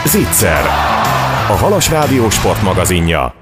Zicser, a Halas Rádió sportmagazinja.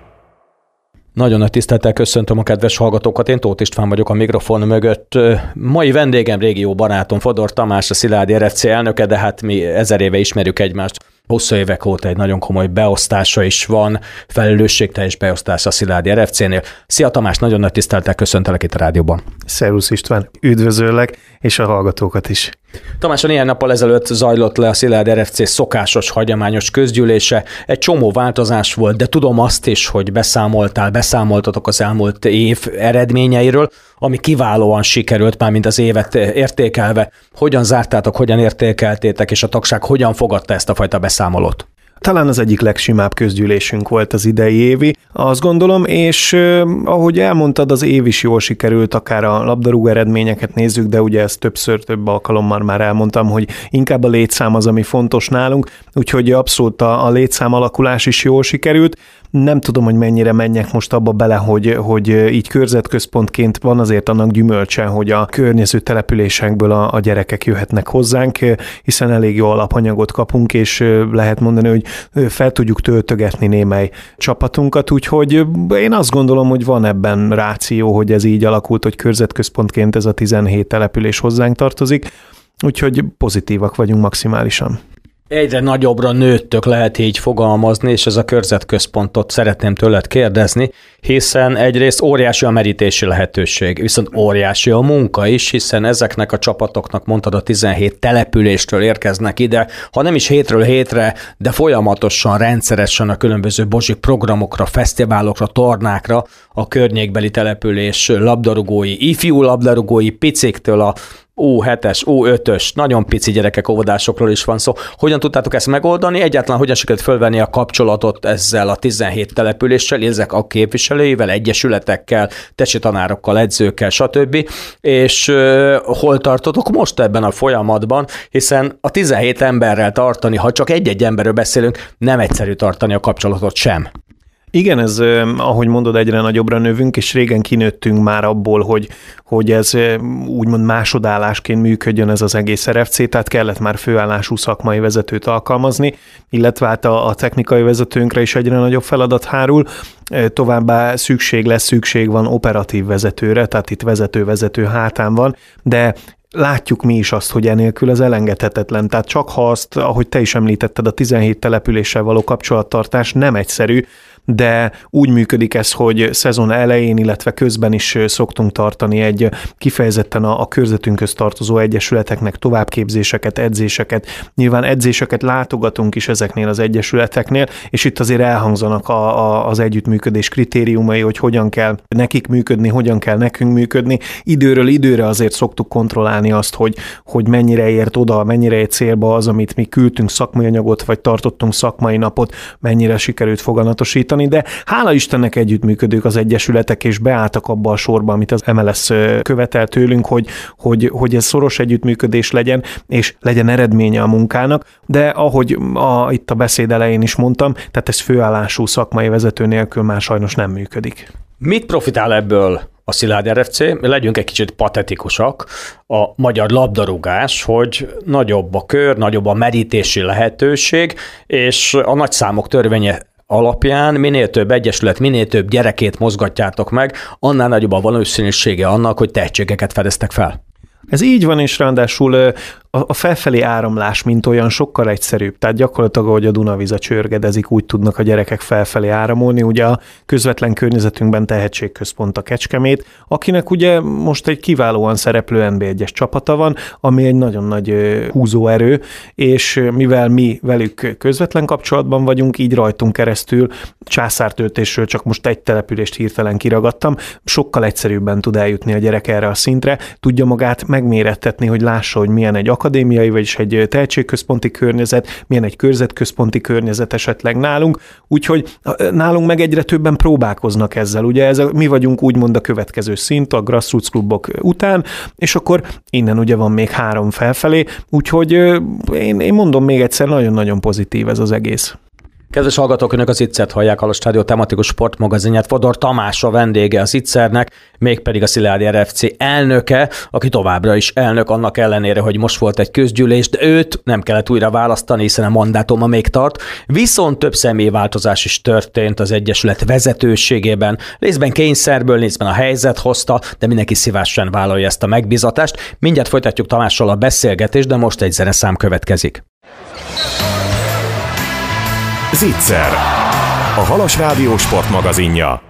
Nagyon nagy tisztelettel köszöntöm a kedves hallgatókat, én Tóth István vagyok a mikrofon mögött. Mai vendégem régió barátom Fodor Tamás, a Szilágyi RFC elnöke, de hát mi 1000 éve ismerjük egymást. 20 évek óta egy nagyon komoly beosztása is van, felelősségteljes beosztása a Szilágyi RFC-nél. Szia Tamás, nagyon nagy tisztelettel köszöntelek itt a rádióban. Szervusz István, üdvözöllek, és a hallgatókat is. Tamás, néhány nappal ezelőtt zajlott le a Szilágyi RFC szokásos, hagyományos közgyűlése. Egy csomó változás volt, de tudom azt is, hogy beszámoltatok az elmúlt év eredményeiről, ami kiválóan sikerült, mármint az évet értékelve. Hogyan zártátok, hogyan értékeltétek, és a tagság hogyan fogadta ezt a fajta beszámolót? Talán az egyik legsimább közgyűlésünk volt az idei évi, azt gondolom, és ahogy elmondtad, az év is jól sikerült, akár a labdarúgó eredményeket nézzük, de ugye ezt több alkalommal már elmondtam, hogy inkább a létszám az, ami fontos nálunk, úgyhogy abszolút a létszám alakulás is jól sikerült. Nem tudom, hogy mennyire menjek most abba bele, hogy így körzetközpontként van azért annak gyümölcse, hogy a környező településekből a gyerekek jöhetnek hozzánk, hiszen elég jó alapanyagot kapunk, és lehet mondani, hogy fel tudjuk töltögetni némely csapatunkat, úgyhogy én azt gondolom, hogy van ebben ráció, hogy ez így alakult, hogy körzetközpontként ez a 17 település hozzánk tartozik, úgyhogy pozitívak vagyunk maximálisan. Egyre nagyobbra nőttök, lehet így fogalmazni, és ez a körzetközpontot szeretném tőled kérdezni, hiszen egyrészt óriási a merítési lehetőség, viszont óriási a munka is, hiszen ezeknek a csapatoknak, mondtad, a 17 településtől érkeznek ide, ha nem is hétről hétre, de folyamatosan, rendszeresen a különböző bozsik programokra, fesztiválokra, tornákra a környékbeli település labdarúgói, ifjú labdarúgói, piciktől a U7-es, U5-ös, nagyon pici gyerekek, óvodásokról is van szó. Hogyan tudtátok ezt megoldani? Egyáltalán hogyan sikerült fölvenni a kapcsolatot ezzel a 17 településsel, ezek a képviselőivel, egyesületekkel, tesi tanárokkal, edzőkkel, stb. És hol tartotok most ebben a folyamatban? Hiszen a 17 emberrel tartani, ha csak egy-egy emberről beszélünk, nem egyszerű tartani a kapcsolatot sem. Igen, ez, ahogy mondod, egyre nagyobbra növünk, és régen kinőttünk már abból, hogy ez úgymond másodállásként működjön ez az egész RFC, tehát kellett már főállású szakmai vezetőt alkalmazni, illetve hát a technikai vezetőnkre is egyre nagyobb feladat hárul, továbbá szükség van operatív vezetőre, tehát itt vezető hátán van, de látjuk mi is azt, hogy enélkül ez elengedhetetlen. Tehát csak ha azt, ahogy te is említetted, a 17 településsel való kapcsolattartás nem egyszerű, de úgy működik ez, hogy szezon elején, illetve közben is szoktunk tartani egy kifejezetten a körzetünkhöz tartozó egyesületeknek továbbképzéseket, edzéseket. Nyilván edzéseket látogatunk is ezeknél az egyesületeknél, és itt azért elhangzanak az együttműködés kritériumai, hogy hogyan kell nekik működni, hogyan kell nekünk működni. Időről időre azért szoktuk kontrollálni azt, hogy mennyire ért oda, mennyire ért célba az, amit mi küldtünk szakmai anyagot, vagy tartottunk szakmai napot, mennyire sikerült foganatosítani, de hála Istennek együttműködők az egyesületek, és beálltak abba a sorba, amit az MLS követel tőlünk, hogy ez szoros együttműködés legyen, és legyen eredménye a munkának, de ahogy itt a beszéd elején is mondtam, tehát ez főállású szakmai vezető nélkül már sajnos nem működik. Mit profitál ebből a Szilágyi RFC? Legyünk egy kicsit patetikusak. A magyar labdarúgás, hogy nagyobb a kör, nagyobb a merítési lehetőség, és a nagyszámok törvénye alapján minél több egyesület, minél több gyerekét mozgatjátok meg, annál nagyobb a valószínűsége annak, hogy tehetségeket fedeztek fel. Ez így van, és ráadásul a felfelé áramlás, mint olyan, sokkal egyszerűbb. Tehát gyakorlatilag, ahogy a Dunavíz csörgedezik, úgy tudnak a gyerekek felfelé áramolni. Ugye a közvetlen környezetünkben tehetségközpont a Kecskemét, akinek ugye most egy kiválóan szereplő NB1-es csapata van, ami egy nagyon nagy húzóerő, és mivel mi velük közvetlen kapcsolatban vagyunk, így rajtunk keresztül, Császártöltésről csak most egy települést hirtelen kiragadtam, sokkal egyszerűbben tud eljutni a gyerek erre a szintre, tudja magát megmérettetni, hogy lássa, hogy milyen egy akadémiai, vagyis egy tehetségközponti környezet, milyen egy körzetközponti környezet esetleg nálunk, úgyhogy nálunk meg egyre többen próbálkoznak ezzel. Ugye mi vagyunk úgymond a következő szint, a grassroots klubok után, és akkor innen ugye van még 3 felfelé, úgyhogy én mondom még egyszer, nagyon-nagyon pozitív ez az egész. Kedves hallgatók, önök az Ittszert hallják, Halos Rádió tematikus sportmagazinját. Fodor Tamás a vendége az Ittszernek, mégpedig a Szilágyi RFC elnöke, aki továbbra is elnök, annak ellenére, hogy most volt egy közgyűlés, de őt nem kellett újra választani, hiszen a mandátuma még tart. Viszont több személyváltozás is történt az egyesület vezetőségében. Részben kényszerből, részben a helyzet hozta, de mindenki szívesen vállalja ezt a megbízatást. Mindjárt folytatjuk Tamással a beszélgetést, de most egy zeneszám következik. Zicser, a Halas Rádió sportmagazinja.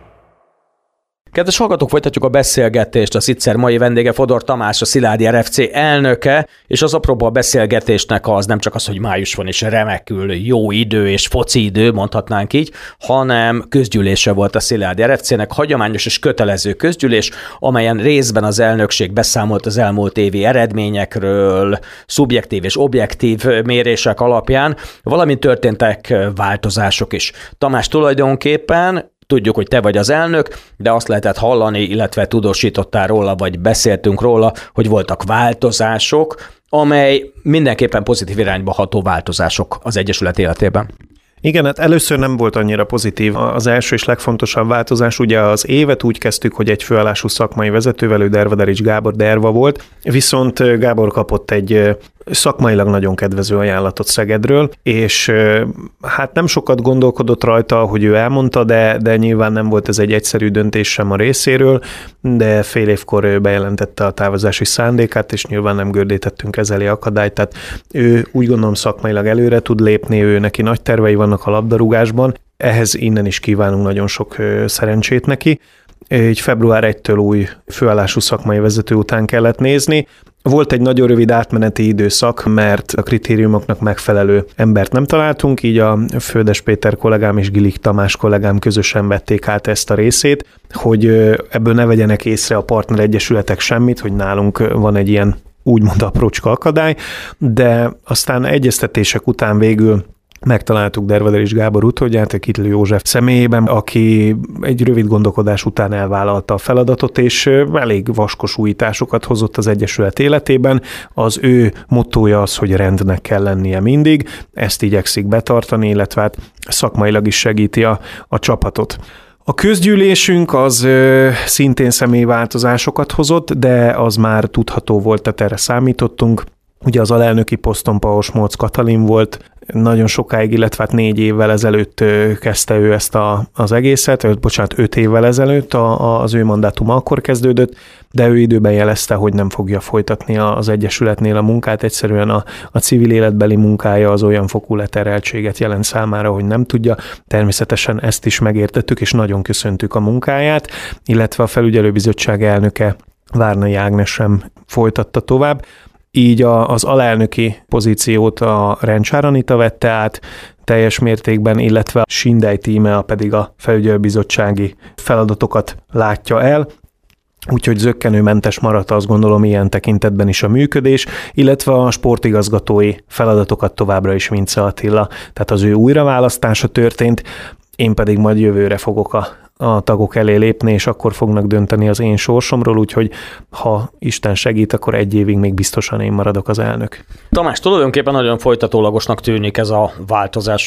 Kedves hallgatók, folytatjuk a beszélgetést. A Zicser mai vendége Fodor Tamás, a Szilágyi RFC elnöke, és az apróba a beszélgetésnek az nem csak az, hogy május van és remekül jó idő és foci idő, mondhatnánk így, hanem közgyűlése volt a Szilágyi RFC-nek, hagyományos és kötelező közgyűlés, amelyen részben az elnökség beszámolt az elmúlt évi eredményekről, szubjektív és objektív mérések alapján, valamint történtek változások is. Tamás, tulajdonképpen tudjuk, hogy te vagy az elnök, de azt lehetett hallani, illetve tudósítottál róla, vagy beszéltünk róla, hogy voltak változások, amely mindenképpen pozitív irányba ható változások az Egyesület életében. Igen, hát először nem volt annyira pozitív. Az első és legfontosabb változás, ugye az évet úgy kezdtük, hogy egy főállású szakmai vezetővel, ő Dervaderics Gábor Derva volt, viszont Gábor kapott egy szakmailag nagyon kedvező ajánlatot Szegedről, és hát nem sokat gondolkodott rajta, hogy ő elmondta, de nyilván nem volt ez egy egyszerű döntés sem a részéről, de fél évkor bejelentette a távozási szándékát, és nyilván nem gördítettünk ezeli akadályt, tehát ő úgy gondolom szakmailag előre tud lépni, ő neki nagy tervei vannak a labdarúgásban, ehhez innen is kívánunk nagyon sok szerencsét neki. Így február 1-től új főállású szakmai vezető után kellett nézni. Volt egy nagyon rövid átmeneti időszak, mert a kritériumoknak megfelelő embert nem találtunk, így a Földes Péter kollégám és Gilik Tamás kollégám közösen vették át ezt a részét, hogy ebből ne vegyenek észre a partneregyesületek semmit, hogy nálunk van egy ilyen úgymond aprócska akadály, de aztán egyeztetések után végül megtaláltuk Dervaderics Gábor utódját, Kitli József személyében, aki egy rövid gondolkodás után elvállalta a feladatot, és elég vaskos újításokat hozott az Egyesület életében. Az ő mottója az, hogy rendnek kell lennie mindig, ezt igyekszik betartani, illetve hát szakmailag is segíti a csapatot. A közgyűlésünk az szintén személyváltozásokat hozott, de az már tudható volt, tehát erre számítottunk. Ugye az alelnöki poszton Paos-Móc Katalin volt nagyon sokáig, illetve 4 évvel ezelőtt kezdte ő ezt az egészet, 5 évvel ezelőtt az ő mandátuma akkor kezdődött, de ő időben jelezte, hogy nem fogja folytatni az Egyesületnél a munkát, egyszerűen a civil életbeli munkája az olyan fokú leterheltséget jelent számára, hogy nem tudja. Természetesen ezt is megértettük, és nagyon köszöntük a munkáját, illetve a felügyelőbizottság elnöke Várnai Ágnes sem folytatta tovább. Így az alelnöki pozíciót a Rencsár Anita vette át teljes mértékben, illetve a Sindej tíme pedig a felügyelőbizottsági feladatokat látja el. Úgyhogy zökkenőmentes maradt, azt gondolom, ilyen tekintetben is a működés, illetve a sportigazgatói feladatokat továbbra is Vince Attila, tehát az ő újraválasztása történt, én pedig majd jövőre fogok a tagok elé lépni, és akkor fognak dönteni az én sorsomról, úgyhogy ha Isten segít, akkor 1 évig még biztosan én maradok az elnök. Tamás, tulajdonképpen nagyon folytatólagosnak tűnik ez a változás,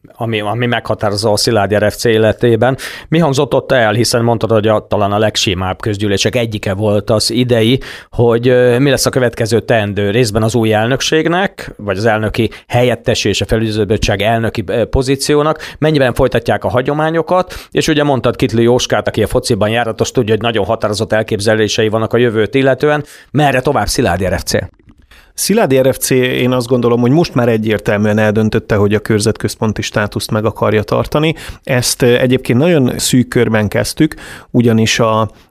ami meghatározza a Szilágyi RFC életében. Mi hangzott ott el, hiszen mondtad, hogy talán a legsimább közgyűlések egyike volt az idei, hogy mi lesz a következő teendő részben az új elnökségnek, vagy az elnöki helyettes és a felügyelőbizottság elnöki pozíciónak, mennyiben folytatják a hagyományokat, és ugye mondtad Kitli Jóskát, aki a fociban járatos, tudja, hogy nagyon határozott elképzelései vannak a jövőt illetően. Merre tovább Szilágyi RFC? Szilágyi RFC, én azt gondolom, hogy most már egyértelműen eldöntötte, hogy a körzetközponti státuszt meg akarja tartani. Ezt egyébként nagyon szűk körben kezdtük, ugyanis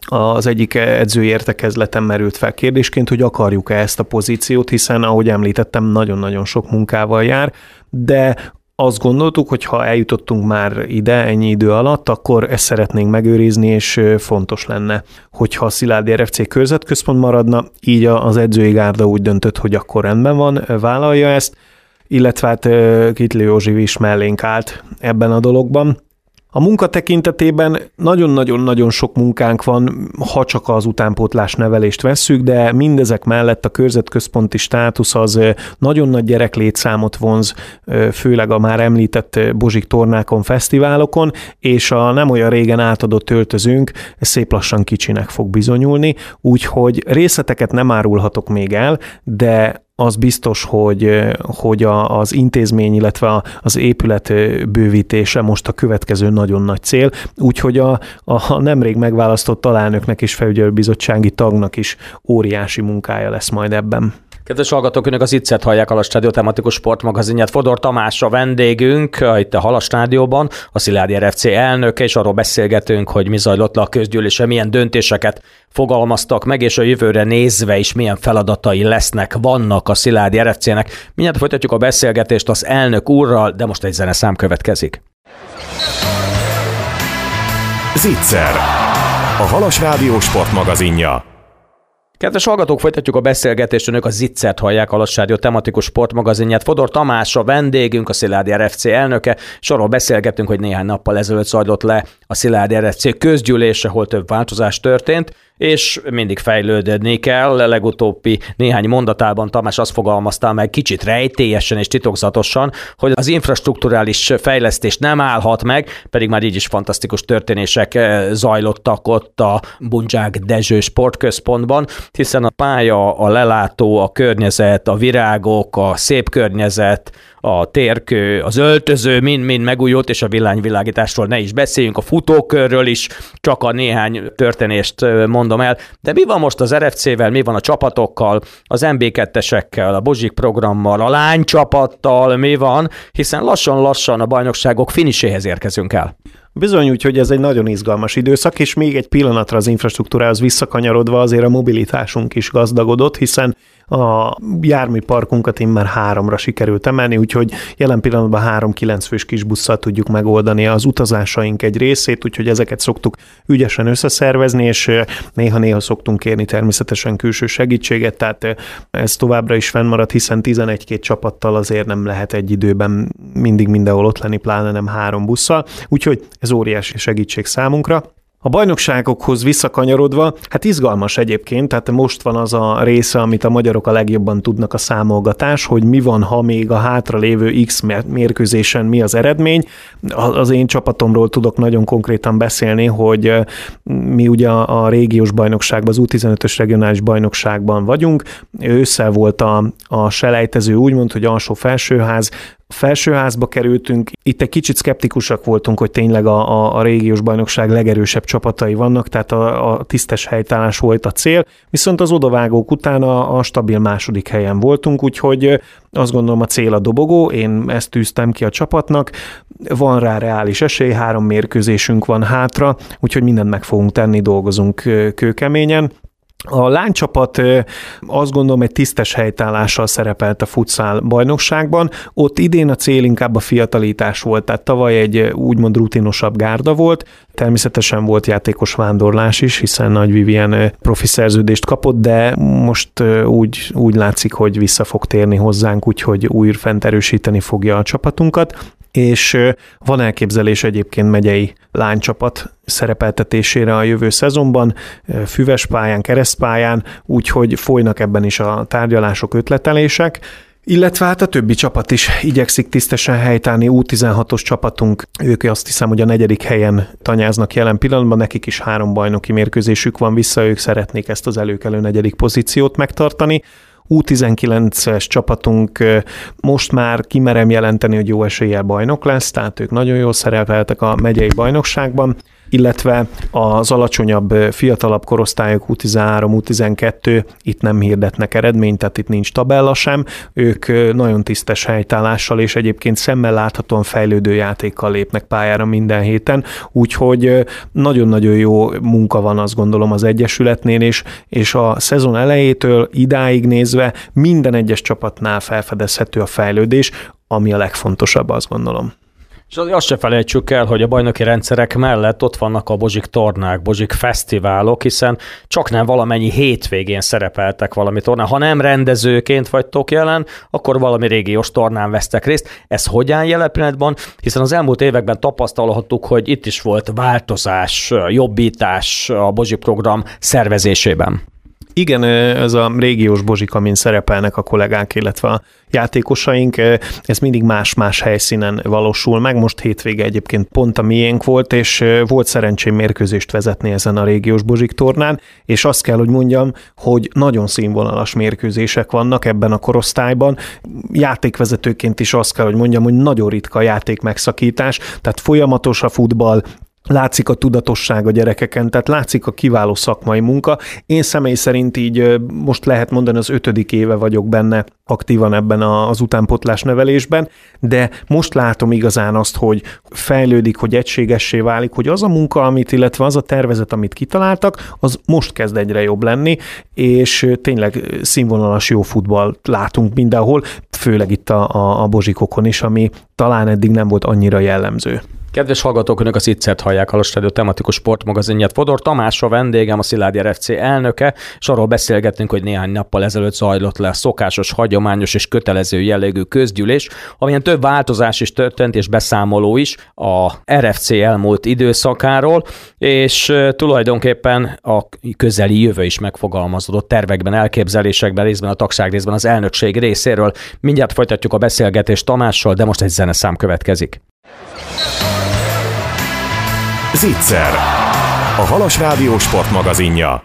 az egyik edzői értekezleten merült fel kérdésként, hogy akarjuk-e ezt a pozíciót, hiszen ahogy említettem, nagyon-nagyon sok munkával jár, de azt gondoltuk, hogy ha eljutottunk már ide ennyi idő alatt, akkor ezt szeretnénk megőrizni, és fontos lenne, hogyha a Szilágyi RFC körzetközpont maradna, így az edzői gárda úgy döntött, hogy akkor rendben van, vállalja ezt, illetve hát Kitli Józsi is mellénk állt ebben a dologban. A munka tekintetében nagyon-nagyon-nagyon sok munkánk van, ha csak az utánpótlás nevelést vesszük, de mindezek mellett a körzetközponti státusz az nagyon nagy gyereklétszámot vonz, főleg a már említett Bozsik tornákon, fesztiválokon, és a nem olyan régen átadott öltözőnk szép lassan kicsinek fog bizonyulni, úgyhogy részleteket nem árulhatok még el, de az biztos, hogy az intézmény, illetve az épület bővítése most a következő nagyon nagy cél, úgyhogy a nemrég megválasztott alelnöknek és felügyelőbizottsági tagnak is óriási munkája lesz majd ebben. Kedves hallgatók, önök az Ittszert hallják, a Halas Rádió tematikus sportmagazinját. Fodor Tamás a vendégünk itt a Halas Rádióban, a Szilágyi RFC elnöke, és arról beszélgetünk, hogy mi zajlott le a közgyűlésen, milyen döntéseket fogalmaztak meg, és a jövőre nézve is milyen feladatai vannak a Szilágyi RFC-nek. Mindjárt folytatjuk a beszélgetést az elnök úrral, de most egy zeneszám következik. Zicser, a Halas Rádió sportmagazinja. Kedves hallgatók, folytatjuk a beszélgetést, önök a Zicsert hallják, a Halas Rádió tematikus sportmagazinját. Fodor Tamás a vendégünk, a Szilágyi RFC elnöke, és arról beszélgettünk, hogy néhány nappal ezelőtt zajlott le a Szilágyi RFC közgyűlése, ahol több változás történt, és mindig fejlődni kell. A legutóbbi néhány mondatában Tamás azt fogalmazta meg kicsit rejtélyesen és titokzatosan, hogy az infrastrukturális fejlesztés nem állhat meg, pedig már így is fantasztikus történések zajlottak ott a Bundzsák Dezső sportközpontban, hiszen a pálya, a lelátó, a környezet, a virágok, a szép környezet, a térkő, az öltöző mind megújult, és a villányvilágításról ne is beszéljünk, a futókörről is, csak a néhány történést mondom el. De mi van most az RFC-vel, mi van a csapatokkal, az MB2-esekkel, a Bozsik programmal, a lánycsapattal, mi van, hiszen lassan-lassan a bajnokságok finiséhez érkezünk el. Bizony, úgyhogy ez egy nagyon izgalmas időszak, és még egy pillanatra az infrastruktúrához visszakanyarodva azért a mobilitásunk is gazdagodott, hiszen a járműparkunkat immár 3-ra sikerült emelni, úgyhogy jelen pillanatban 3 9 fős kisbusszal tudjuk megoldani az utazásaink egy részét, úgyhogy ezeket szoktuk ügyesen összeszervezni, és néha-néha szoktunk kérni természetesen külső segítséget, tehát ez továbbra is fennmarad, hiszen 11-2 csapattal azért nem lehet egy időben mindig mindenhol ott lenni, pláne nem 3 busszal, úgyhogy ez óriási segítség számunkra. A bajnokságokhoz visszakanyarodva, hát izgalmas egyébként, tehát most van az a része, amit a magyarok a legjobban tudnak, a számolgatás, hogy mi van, ha még a hátra lévő X mérkőzésen mi az eredmény. Az én csapatomról tudok nagyon konkrétan beszélni, hogy mi ugye a régiós bajnokságban, az U15-ös regionális bajnokságban vagyunk. Ősszel volt a selejtező, úgymond, hogy alsó-felsőház, felsőházba kerültünk, itt egy kicsit szkeptikusak voltunk, hogy tényleg a régiós bajnokság legerősebb csapatai vannak, tehát a tisztes helytállás volt a cél, viszont az odavágók után a stabil második helyen voltunk, úgyhogy azt gondolom a cél a dobogó, én ezt tűztem ki a csapatnak, van rá reális esély, 3 mérkőzésünk van hátra, úgyhogy mindent meg fogunk tenni, dolgozunk kőkeményen. A lánycsapat azt gondolom egy tisztes helytállással szerepelt a futsal bajnokságban. Ott idén a cél inkább a fiatalítás volt, tehát tavaly egy úgymond rutinosabb gárda volt. Természetesen volt játékos vándorlás is, hiszen Nagy Vivien profi szerződést kapott, de most úgy látszik, hogy vissza fog térni hozzánk, úgyhogy újra fent erősíteni fogja a csapatunkat. És van elképzelés egyébként megyei lánycsapat szerepeltetésére a jövő szezonban, füves pályán, keresztpályán, úgyhogy folynak ebben is a tárgyalások, ötletelések, illetve hát a többi csapat is igyekszik tisztesen helytállni, U16-os csapatunk, ők azt hiszem, hogy a 4. helyen tanyáznak jelen pillanatban, nekik is 3 bajnoki mérkőzésük van vissza, ők szeretnék ezt az előkelő 4. pozíciót megtartani. U19-es csapatunk most már kimerem jelenteni, hogy jó eséllyel bajnok lesz, tehát ők nagyon jól szerepeltek a megyei bajnokságban, illetve az alacsonyabb, fiatalabb korosztályok U13, U12, itt nem hirdetnek eredményt, tehát itt nincs tabella sem, ők nagyon tisztes helytállással és egyébként szemmel láthatóan fejlődő játékkal lépnek pályára minden héten, úgyhogy nagyon-nagyon jó munka van, azt gondolom, az Egyesületnél, és a szezon elejétől idáig nézve minden egyes csapatnál felfedezhető a fejlődés, ami a legfontosabb, azt gondolom. És azt se felejtsük el, hogy a bajnoki rendszerek mellett ott vannak a Bozsik tornák, Bozsik fesztiválok, hiszen csak nem valamennyi hétvégén szerepeltek valami tornán. Ha nem rendezőként vagytok jelen, akkor valami régiós tornán vesztek részt. Ez hogyan jelen pillanatban? Hiszen az elmúlt években tapasztalhattuk, hogy itt is volt változás, jobbítás a Bozsik program szervezésében. Igen, ez a régiós Bozsik, amin szerepelnek a kollégák, illetve a játékosaink, ez mindig más-más helyszínen valósul meg. Most hétvége egyébként pont a miénk volt, és volt szerencsém mérkőzést vezetni ezen a régiós Bozsik tornán, és azt kell, hogy mondjam, hogy nagyon színvonalas mérkőzések vannak ebben a korosztályban. Játékvezetőként is azt kell, hogy mondjam, hogy nagyon ritka a játék megszakítás, tehát folyamatos a futball, látszik a tudatosság a gyerekeken, tehát látszik a kiváló szakmai munka. Én személy szerint így most lehet mondani, az 5. éve vagyok benne aktívan ebben az utánpótlás nevelésben, de most látom igazán azt, hogy fejlődik, hogy egységessé válik, hogy az a munka, illetve az a tervezet, amit kitaláltak, az most kezd egyre jobb lenni, és tényleg színvonalas jó futballt látunk mindenhol, főleg itt a Bozsikokon is, ami talán eddig nem volt annyira jellemző. Kedves hallgatók, önök az Ittzert hallják, Halos Rádió tematikus sportmagazinját. Fodor Tamás a vendégem, a Szilágyi RFC elnöke, és arról beszélgetünk, hogy néhány nappal ezelőtt zajlott le a szokásos, hagyományos és kötelező jellegű közgyűlés, amilyen több változás is történt, és beszámoló is a RFC elmúlt időszakáról, és tulajdonképpen a közeli jövő is megfogalmazódott tervekben, elképzelésekben, részben a tagság, részben az elnökség részéről. Mindjárt folytatjuk a beszélgetést Tamással, de most egy zeneszám következik. Zicser, a Halas Rádió sportmagazinja.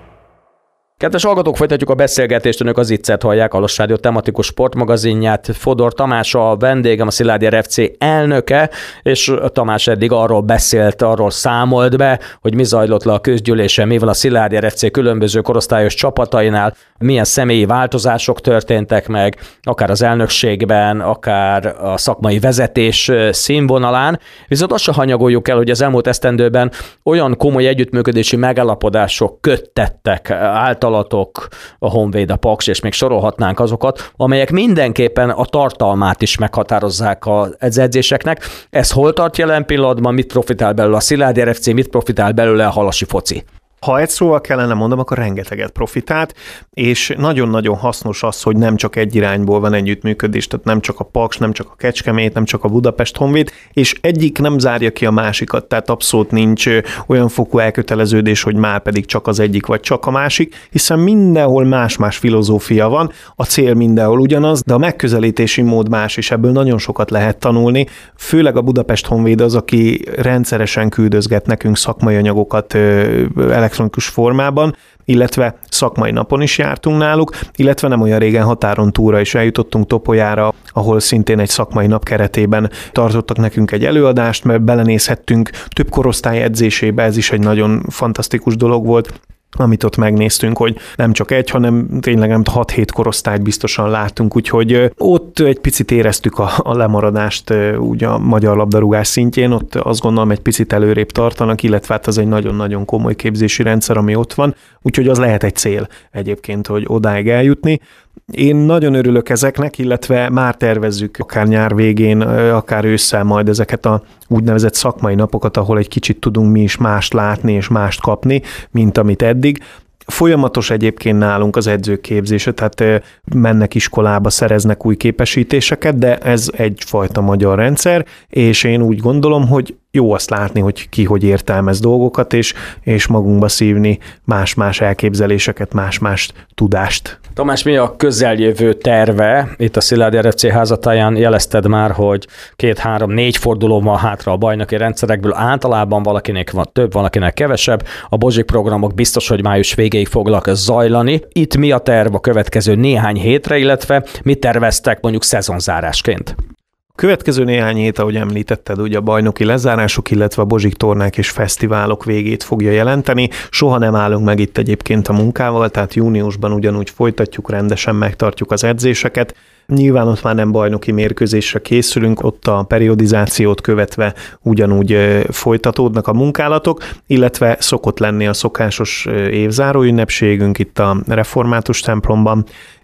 Kedves hallgatók, folytatjuk a beszélgetést, önök az Itzert hallják, a Halas Rádió tematikus sportmagazinját. Fodor Tamás a vendégem, a Szilágyi RFC elnöke, és Tamás eddig arról beszélt, arról számolt be, hogy mi zajlott le a közgyűlésen, mivel a Szilágyi RFC különböző korosztályos csapatainál, milyen személyi változások történtek meg, akár az elnökségben, akár a szakmai vezetés színvonalán. Viszont azt se hanyagoljuk el, hogy az elmúlt esztendőben olyan komoly együttműködési megállapodások köttettek általatok, a Honvéd, a Paks, és még sorolhatnánk azokat, amelyek mindenképpen a tartalmát is meghatározzák az edzéseknek. Ez hol tart jelen pillanatban, mit profitál belőle a Szilágyi RFC, mit profitál belőle a halasi foci? Ha egy szóval kellene mondanom, akkor rengeteget profitált, és nagyon-nagyon hasznos az, hogy nem csak egy irányból van együttműködés, tehát nem csak a Paks, nem csak a Kecskemét, nem csak a Budapest Honvéd, és egyik nem zárja ki a másikat, tehát abszolút nincs olyan fokú elköteleződés, hogy már pedig csak az egyik vagy csak a másik, hiszen mindenhol más-más filozófia van, a cél mindenhol ugyanaz, de a megközelítési mód más, és ebből nagyon sokat lehet tanulni, főleg a Budapest Honvéd az, aki rendszeresen küldözget nekünk szakmai anyagokat elektronikus formában, illetve szakmai napon is jártunk náluk, illetve nem olyan régen határon túlra is eljutottunk Topolyára, ahol szintén egy szakmai nap keretében tartottak nekünk egy előadást, mert belenézhettünk több korosztály edzésébe, ez is egy nagyon fantasztikus dolog volt, amit ott megnéztünk, hogy nem csak egy, hanem tényleg nem 6-7 korosztályt biztosan láttunk, úgyhogy ott egy picit éreztük a lemaradást úgy a magyar labdarúgás szintjén, ott azt gondolom egy picit előrébb tartanak, illetve hát az egy nagyon-nagyon komoly képzési rendszer, ami ott van, úgyhogy az lehet egy cél egyébként, hogy odáig eljutni. Én nagyon örülök ezeknek, illetve már tervezzük akár nyár végén, akár ősszel majd ezeket a úgynevezett szakmai napokat, ahol egy kicsit tudunk mi is mást látni és mást kapni, mint amit eddig. Folyamatos egyébként nálunk az edzők képzése, tehát mennek iskolába, szereznek új képesítéseket, de ez egyfajta magyar rendszer, és én úgy gondolom, hogy jó azt látni, hogy ki hogy értelmez dolgokat, és magunkba szívni más-más elképzeléseket, más-más tudást. Tamás, mi a közeljövő terve? Itt a Szilágyi RFC házatáján jelezted már, hogy 2-3-4 forduló van hátra a bajnoki rendszerekből, általában valakinek van több, valakinek kevesebb. A Bozsik programok biztos, hogy május végéig fognak zajlani. Itt mi a terv a következő néhány hétre, illetve mit terveztek mondjuk szezonzárásként? Következő néhány hét, ahogy említetted, ugye a bajnoki lezárások, illetve a Bozsik tornák és fesztiválok végét fogja jelenteni. Soha nem állunk meg itt egyébként a munkával, tehát júniusban ugyanúgy folytatjuk, rendesen megtartjuk az edzéseket. Nyilván ott már nem bajnoki mérkőzésre készülünk, ott a periodizációt követve ugyanúgy folytatódnak a munkálatok, illetve szokott lenni a szokásos évzáró ünnepségünk itt a református templomban,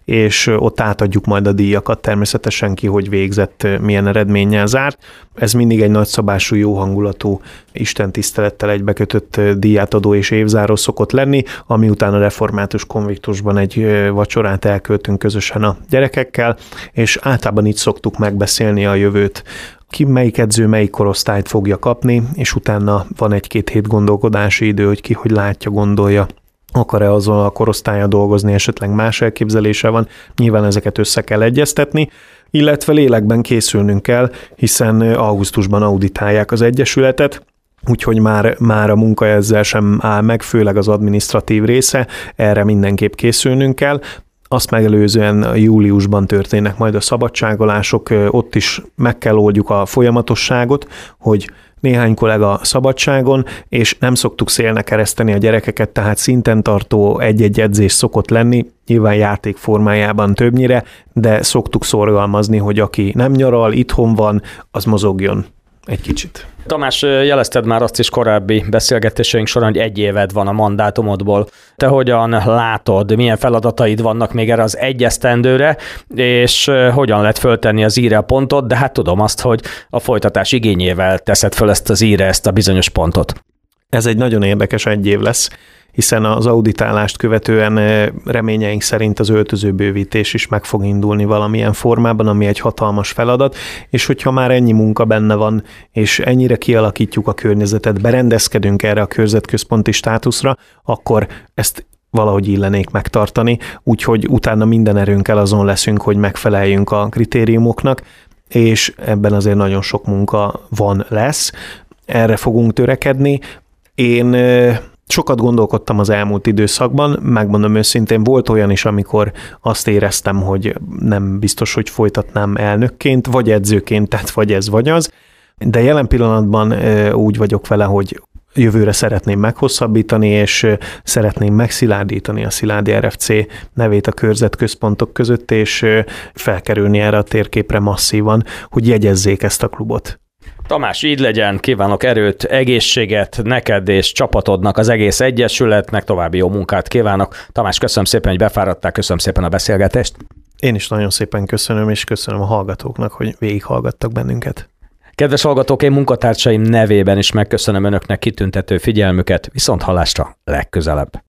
és ott átadjuk majd a díjakat természetesen ki, hogy végzett, milyen eredménnyel zárt. Ez mindig egy nagyszabású, jó hangulatú, istentisztelettel egybekötött díjátadó és évzáró szokott lenni, ami után a Református Konviktusban egy vacsorát elköltünk közösen a gyerekekkel, és általában így szoktuk megbeszélni a jövőt, ki melyik edző melyik korosztályt fogja kapni, és utána van 1-2 hét gondolkodási idő, hogy ki hogy látja, gondolja, akar-e azon a korosztálya dolgozni, esetleg más elképzelése van. Nyilván ezeket össze kell egyeztetni, illetve lélekben készülnünk kell, hiszen augusztusban auditálják az egyesületet, úgyhogy már a munka ezzel sem áll meg, főleg az adminisztratív része, erre mindenképp készülnünk kell. Azt megelőzően júliusban történnek majd a szabadságolások, ott is meg kell oldjuk a folyamatosságot, hogy néhány kollega szabadságon, és nem szoktuk szélnek ereszteni a gyerekeket, tehát szinten tartó egy-egy edzés szokott lenni, nyilván játék formájában többnyire, de szoktuk szorgalmazni, hogy aki nem nyaral, itthon van, az mozogjon egy kicsit. Tamás, jelezted már azt is korábbi beszélgetéseink során, hogy 1 éved van a mandátumodból. Te hogyan látod, milyen feladataid vannak még erre az 1 esztendőre, és hogyan lehet föltenni az íre a pontot, de hát tudom azt, hogy a folytatás igényével teszed föl ezt az íre, ezt a bizonyos pontot. Ez egy nagyon érdekes 1 év lesz, hiszen az auditálást követően reményeink szerint az öltözőbővítés is meg fog indulni valamilyen formában, ami egy hatalmas feladat, és hogyha már ennyi munka benne van, és ennyire kialakítjuk a környezetet, berendezkedünk erre a körzetközponti státuszra, akkor ezt valahogy illenék megtartani, úgyhogy utána minden erőnkkel azon leszünk, hogy megfeleljünk a kritériumoknak, és ebben azért nagyon sok munka lesz. Erre fogunk törekedni. Én sokat gondolkodtam az elmúlt időszakban, megmondom őszintén, volt olyan is, amikor azt éreztem, hogy nem biztos, hogy folytatnám elnökként, vagy edzőként, tehát vagy ez, vagy az, de jelen pillanatban úgy vagyok vele, hogy jövőre szeretném meghosszabbítani, és szeretném megszilárdítani a Szilágyi RFC nevét a körzetközpontok között, és felkerülni erre a térképre masszívan, hogy jegyezzék ezt a klubot. Tamás, így legyen, kívánok erőt, egészséget neked és csapatodnak, az egész egyesületnek, további jó munkát kívánok. Tamás, köszönöm szépen, hogy befáradtál, köszönöm szépen a beszélgetést. Én is nagyon szépen köszönöm, és köszönöm a hallgatóknak, hogy végighallgattak bennünket. Kedves hallgatók, én munkatársaim nevében is megköszönöm önöknek kitüntető figyelmüket, viszont hallásra legközelebb.